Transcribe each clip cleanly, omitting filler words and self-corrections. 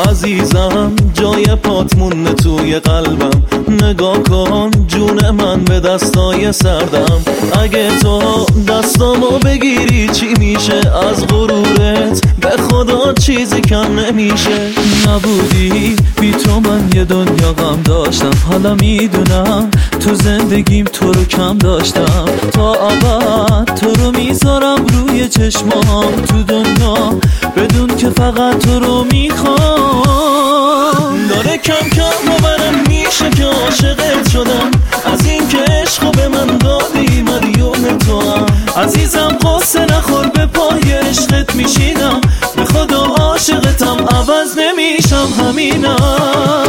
عزیزم جای پات مونده توی قلبم، نگاه کن جون من به دستای سردم. اگه تو دستامو بگیری چی میشه؟ از غرورت به خدا چیزی کم نمیشه. نبودی بی تو من یه دنیا غم داشتم، حالا میدونم تو زندگیم تو رو کم داشتم. تا ابد تو رو میذارم روی چشمام تو دنیا، بدون که فقط تو رو میخوام. داره کم کم باورم میشه که عاشقت شدم، از این که عشقو به من دادی مدیون تو هم. عزیزم قصه نخور به پای عشقت میشینم، به خدا عاشقتم عوض نمیشم همینم.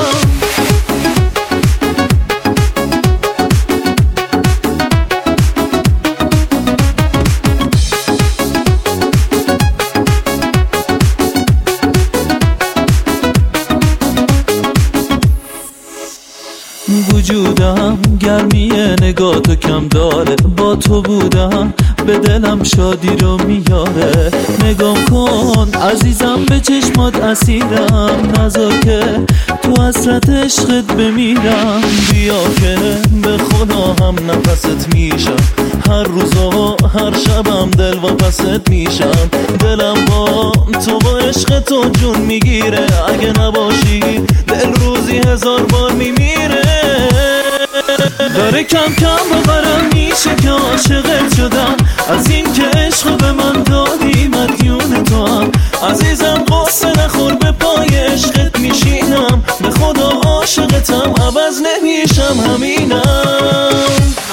وجودم گرمی نگاه تو کم داره، با تو بودم به دلم شادی رو میاره. نگاه کن عزیزم به چشمات اسیرم، نذار که تو حسرت عشقت بمیرم. بیا که به خدا هم نفست میشم، هر روز و هر شبم دل واپست میشم. دلم با تو با عشق تو جون میگیره، اگه نباشی دل روزی 1000 بار میمیره. داره کم کم باورم میشه که عاشقت شدم، از این که عشق به من دادی مدیون تو هم. عزیزم قصه نخور به پای عشقت میشینم، به خدا عاشقتم عوض نمیشم همینم.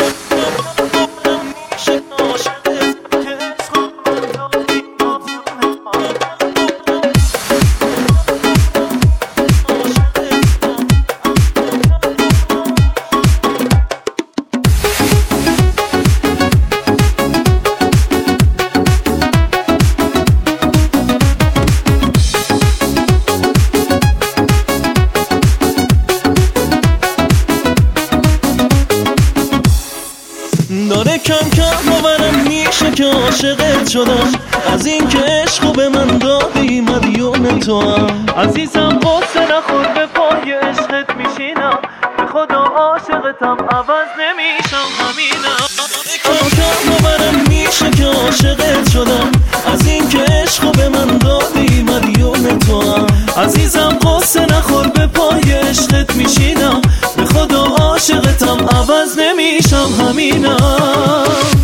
داره کم کم باورم میشه که عاشقت شدم، از این که عشقو به من دادی مدیون تو هم. عزیزم قصه نخور به پای عشقت میشینم، به خدا عاشقتم عوض نمیشم همینم. کم کم باورم میشه که عاشقت شدم، از این که عشقو به من دادی مدیون تو هم. عزیزم قصه نخور به پای عشقت میشینم، به خدا عاشقتم عوض نمیشم همینم.